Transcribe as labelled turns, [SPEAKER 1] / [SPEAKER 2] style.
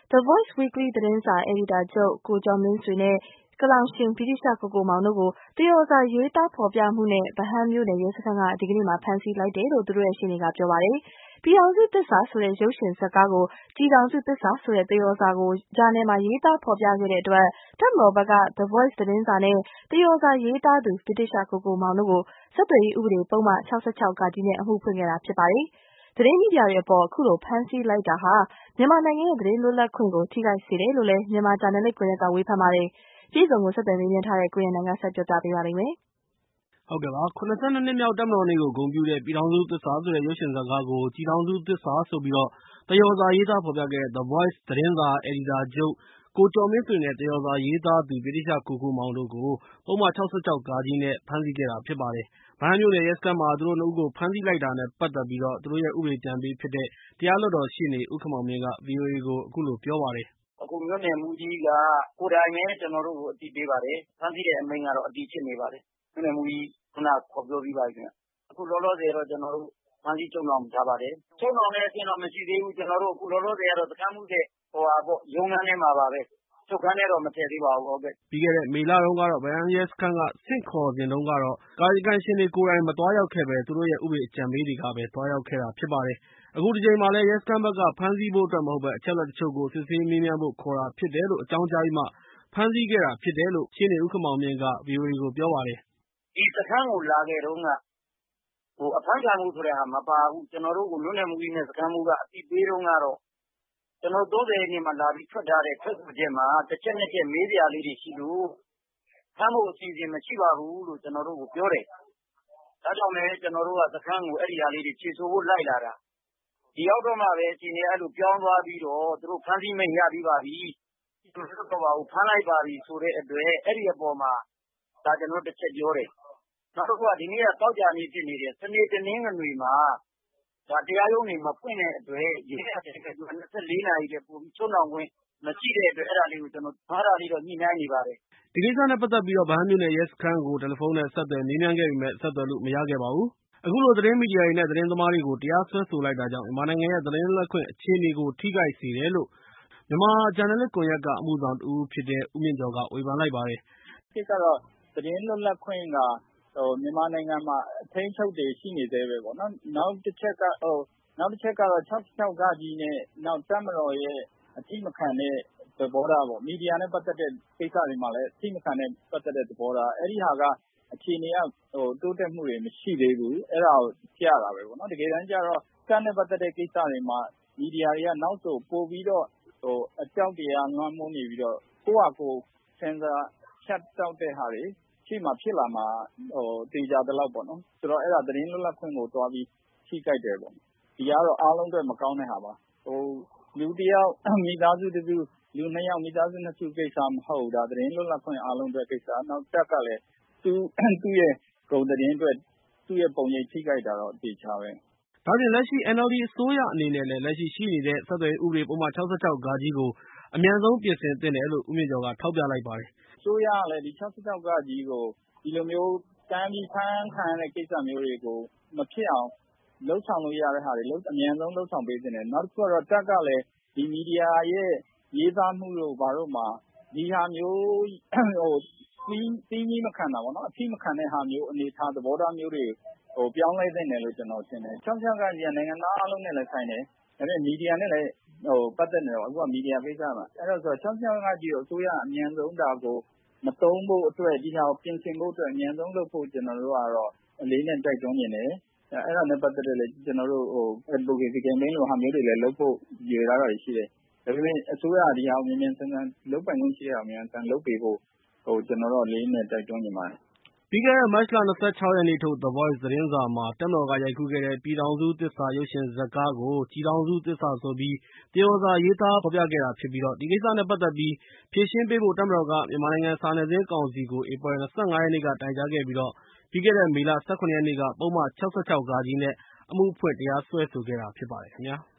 [SPEAKER 1] The Voice Weekly သတင်းစာအယ်ဒီတာချုပ်ကိုကျော်မင်းဆွေနဲ့ကလောင်ရှင်ဗြိတိသျှကိုကိုမောင်တို့ကိုသရော်စာရေးသားဖော်ပြမှုနဲ့ဗဟန်းမြို့နယ်ရဲစခန်းကဒီကနေ့မှာဖမ်းဆီးလိုက်တယ်လို့သူတို့ရဲ့ရှေ့နေကပြောပါတယ်။ပြည်ထောင်စုသစ္စာဆိုတဲ့ရုပ်ရှင်ဇာတ်ကားကိုကြည်ထောင်စုသစ္စာဆိုတဲ့သရော်စာကိုဂျာနယ်မှာရေးသားဖော်ပြခဲ့တဲ့အတွက်တပ်မတော်ဘက်က The Voice သတင်းစာနဲ့သရော်စာရေးသားသူဗြိတိသျှကိုကိုမောင်တို့ကိုဆက်သွယ်ရေးဥပဒေပုဒ်မ66 (က) နဲ့အမှုဖွင့်ခဲ့တာဖြစ်ပါတယ်။သတင်းမီဒီယာတွေအပေါ်အခုလိုဖမ်းဆီးလိုက်တာဟာမြန်မာနိုင်ငံရဲ့သတင်းလွတ်လပ်ခွင့်ကိုထိခိုက်စေတယ်လို့လည်းမြန်မာဂျာနယ်လစ်ကွန်ရက်ကဝေဖန်ပါတယ်။ပြည်စုံကိုဆက်သွယ်မေးမြန်းထားတဲ့ကိုရန်နိုင်ကဆက်ပြောပြပေးပါလိမ့်မယ်။
[SPEAKER 2] ဟုတ်ကဲ့ပါ။ 72 နှစ်မြောက်တပ်မတော်နေ့ကိုဂုဏ်ပြုတဲ့ပြည်ထောင်စုသစ္စာဆိုတဲ့ရုပ်ရှင်ဇာတ်ကားကိုကြည်ထောင်စုသစ္စာဆိုပြီးသရော်စာရေးသားဖော်ပြခဲ့တဲ့ The Voice သတင်းစာအယ်ဒီတာချုပ်ကိုကျော်မင်းဆွေနဲ့သရော်စာရေးသားသူဗြိတိသျှကိုကိုမောင်တို့ကိုပုဒ်မ 66 (ဃ) နဲ့ဖမ်းဆီးခဲ့တာဖြစ်ပါတယ်။ ဗဟန်းမြို့နယ်ရဲစခန်းမှာသူတို့နှစ်ဦးကိုဖမ်းဆီးလိုက်တာနဲ့ပတ်သက်ပြီးသူတို့ရဲ့ဥပဒေအကြံပေးဖြစ်တဲ့တရားလွှတ်တော်ရှေ့နေဦးခင်မောင်မြင့်က ဗွီအိုအေကိုအခုလိုပြောပါတယ်
[SPEAKER 3] ။ “အခုမြို့နယ်မှူးကြီးကကိုယ်တိုင်ပဲကျနော်တို့ကိုအသိပေးပါတယ်။ ဖမ်းဆီးတဲ့အမိန့်ကတော့အတည်ဖြစ်နေပါတယ်။ မြို့နယ်မှူးကြီးခုနခေါ်ပြောပြီးပါပြီခင်ဗျ။ အခုလောလောဆယ်တော့ကျနော်တို့ဖမ်းဆီးချုပ်နှောင်ထားပါတယ်။ ချုပ်နှောင်တဲ့အဆင့်တော့မရှိသေးဘူး။ ကျနော်တို့အခုလောလောဆယ်ကတော့စခန်းမှူးရဲ့ရုံးခန်းထဲမှာပါပဲ။ ချုပ်ခန်းထဲတော့မထည့်သေးပါဘူး။
[SPEAKER 2] ” ပြီးခဲ့တဲ့မေလတုန်းကတော့ဗဟန်းရဲစခန်းကဆင့်ခေါ်စဉ်တုန်းကတော့ကာယကံရှင်တွေကိုယ်တိုင်မသွားရောက်ခဲ့ဘဲသူတို့ရဲ့ဥပဒေအကြံပေးတွေကပဲသွားရောက်ခဲ့တာဖြစ်ပါတယ်။ အခုတကြိမ်မှာလည်းရဲစခန်းဘက်ကဖမ်းဆီးဖို့အတွက်မဟုတ်ဘဲအချက်အလက်တချို့ကိုစစ်ဆေးမေးမြန်းဖို့ခေါ်တာဖြစ်တယ်လို့အကြောင်းကြားပြီးမှဖမ်းဆီးခဲ့တာဖြစ်တယ်လို့ရှေ့နေဦးခင်မောင်မြင့်က ဗွီအိုအေကိုပြောပါတယ်
[SPEAKER 3] ။ “ဒီစခန်းကိုလာခဲ့တုန်းကအဖမ်းခံဖို့ဆိုတာမပါဘူး။ ကျနော်တို့ကိုမြို့နယ်မှူးကြီးနဲ့စခန်းမှူးကအသိပေးတုန်းကတော့ကျနော်တို့30ရက်နေ့မှာလာပြီးထွက်ထားတဲ့ထွက်ဆိုချက်မှာတစ်ချက်နှစ်ချက်မေးစရာလေးတွေရှိလို့ဖမ်းဖို့အစီအစဉ်မရှိပါဘူးလို့ကျနော်တို့ကိုပြောတယ်။ ဒါကြောင့်လည်းကျနော်တို့ကစခန်းကိုအဲ့ဒီဟာလေးတွေဖြေဆိုဖို့လိုက်လာတာ။ ဒီရောက်တော့မှပဲအခြေအနေအဲ့လိုပြောင်းသွားပြီးတော့သူတို့ဖမ်းဆီးမိန့်ရပြီးပါပြီ။သူတို့တော့ပါဘူးဖမ်းလိုက်ပါပြီဆိုတဲ့အတွက်အဲ့ဒီအပေါ်မှာဒါကျနော်တို့တစ်ချက်ပြောတယ်။ နောက်တစ်ခုကဒီနေ့ကသောကြာနေ့ဖြစ်နေတယ်။စနေတနင်္ဂနွေမှာဒါတရားရုံးတွေမဖွင့်တဲ့အတွက်ရဲကလည်း24နာရီထက်ပိုပြီးချုပ်နှောင်ခွင့်မရှိတဲ့အတွက်အဲ့ဒါလေးကိုကျနော်အဲ့ဒါလေးတော့ညှိနှိုင်းနေပါတယ်။
[SPEAKER 2] ” ဒီကိစ္စနဲ့ပတ်သက်ပြီးဗဟန်းမြို့နယ်ရဲစခန်းကိုတယ်လီဖုန်းနဲ့ဆက်သွယ်မေးမြန်းခဲ့ပေမဲ့ဆက်သွယ်လို့မရခဲ့ပါဘူး။ အခုလိုသတင်းမီဒီယာတွေနဲ့သတင်းသမားတွေကိုတရားစွဲဆိုလိုက်တာကြောင့်မြန်မာနိုင်ငံရဲ့သတင်းလွတ်လပ်ခွင့်အခြေအနေကိုထိခိုက်စေတယ်လို့မြန်မာဂျာနယ်လစ်ကွန်ရက်က အမှုဆောင်တဦးဖြစ်တဲ့ဦးမြင့်ကျော်ကဝေဖန်လိုက်ပါတယ်
[SPEAKER 4] ။ “တစ်ကတော့သတင်းလွတ်လပ်ခွင့်ကမြန်မာနိုင်ငံမှာအထိန်းအချုပ်တွေရှိနေသေးပဲပေါ့နော်။နောက်တစ်ချက်ကတော့ 66 (ဃ) နဲ့နောက်တပ်မတော်ရဲ့အထိမခံတဲ့သဘောထားပေါ့။မီဒီယာနဲ့ပတ်သက်တဲ့ကိစ္စတွေမှာလည်းအထိမခံတဲ့ပတ်သက်တဲ့သဘောထားအဲ့ဒီဟာကအခြေအနေကတိုးတက်မှုတွေမရှိသေးဘူး။အဲ့ဒါကိုပြတာပဲပေါ့နော်။တကယ်တမ်းကျတော့တပ်နဲ့ပတ်သက်တဲ့ကိစ္စတွေမှာမီဒီယာတွေကနောက်ဆိုပိုပြီးတော့အကြောက်တရားလွှမ်းမိုးနေပြီးတော့ကိုယ့်ဟာကိုယ်ဆင်ဆာဖြတ်တောက်တဲ့ဟာတွေရှေ့မှာဖြစ်လာမှာသေချာသလောက်ပေါ့နော်။ဆိုတော့အဲ့ဒါသတင်းလွတ်လပ်ခွင့်ကိုသွားပြီးထိခိုက်တယ်ပေါ့။ဒီကတော့အားလုံးအတွက်မကောင်းတဲ့ဟာပါ။လူတစ်ယောက်မိသားစုတစ်စုလူနှစ်ယောက်မိသားစုနှစ်စုကိစ္စမဟုတ်ဘူး။ဒါသတင်းလွတ်လပ်ခွင့်အားလုံးအတွက်ကိစ္စ။နောက်တပ်ကလည်းသူ့ရဲ့ဂုဏ်သတင်းအတွက်သူ့ရဲ့ပုံရိပ်ထိခိုက်တာတော့အသေချာပဲ။
[SPEAKER 2] ” ဒါ့အပြင်လက်ရှိ NLD အစိုးရအနေနဲ့လည်းလက်ရှိရှိနေတဲ့ဆက်သွယ်ရေးဥပဒေပုဒ်မ 66 (ဃ) ကိုအမြန်ဆုံးပြင်ဆင်သင့်တယ်လို့ဦးမြင့်ကျော်ကထောက်ပြလိုက်ပါတယ်
[SPEAKER 4] ။ “အစိုးရကလည်းဒီ 66 (ဃ) ကိုဒီလိုမျိုးတန်းပြီးဖမ်းခံရတဲ့ကိစ္စမျိုးတွေကိုမဖြစ်အောင်လုပ်ဆောင်လို့ရတဲ့ဟာတွေအမြန်ဆုံးလုပ်ဆောင်ပေးသင့်တယ်။နောက်တစ်ခုကတော့တပ်ကလည်းဒီမီဒီယာရဲ့ရေးသားမှုတို့ဘာတို့မှာဒီဟာမျိုးသီးကြီးမခံတာပေါ့နော်။အထိမခံတဲ့ဟာမျိုးအနေအထားသဘောထားမျိုးတွေပြောင်းလဲသင့်တယ်လို့ကျနော်ထင်တယ်။66 (ဃ) ကနိုင်ငံသားအားလုံးနဲ့လည်းဆိုင်တယ်။ဒါပေမဲ့မီဒီယာနဲ့လည်းပတ်သက်နေတော့အခုကမီဒီယာကိစ္စမှာအဲ့တော့66 (ဃ) ကိုအစိုးရကအမြန်ဆုံးဒါကိုမသုံးဖို့အတွက်ဒီဟာကိုပြင်ဆင်ဖို့အတွက်အမြန်ဆုံးလုပ်ဖို့ကျနော်တို့ကတော့အလေးအနက်တိုက်တွန်းချင်တယ်။အဲ့ဒါနဲ့ပတ်သက်လို့လည်းကျနော်တို့advocacy campaign လိုဟာမျိုးတွေလည်းလုပ်ဖို့ရည်ရွယ်ထားတာရှိတယ်။ဒါပေမဲ့အစိုးရကဒီဟာကိုမြန်မြန်ဆန်ဆန်လုပ်ပိုင်ခွင့်ရှိတဲ့ဟာကိုမြန်မြန်ဆန်ဆန်လုပ်ပေးဖို့ကျနော်တော့အလေးအနက်တိုက်တွန်းချင်ပါတယ်။ ”
[SPEAKER 2] ပြီးခဲ့တဲ့မတ်လ 26 ရက်နေ့ထုတ် The Voice သတင်းစာမှာတပ်မတော်ကရိုက်ကူးခဲ့တဲ့ပြည်ထောင်စုသစ္စာရုပ်ရှင်ဇာတ်ကားကိုကြည်ထောင်စုသစ္စာဆိုပြီးသရော်စာရေးသားဖော်ပြခဲ့တာဖြစ်ပြီးဒီကိစ္စနဲ့ပတ်သက်ပြီးဖြေရှင်းပေးဖို့တပ်မတော်ကမြန်မာနိုင်ငံစာနယ်ဇင်းကောင်စီကိုဧပြီလ 25 ရက်နေ့ကတိုင်ကြားခဲ့ပြီးပြီးခဲ့တဲ့မေလ 18 ရက်နေ့ကပုဒ်မ 66 (ဃ) နဲ့အမှုဖွင့်တရားစွဲဆိုခဲ့တာဖြစ်ပါတယ်ခင်ဗျာ။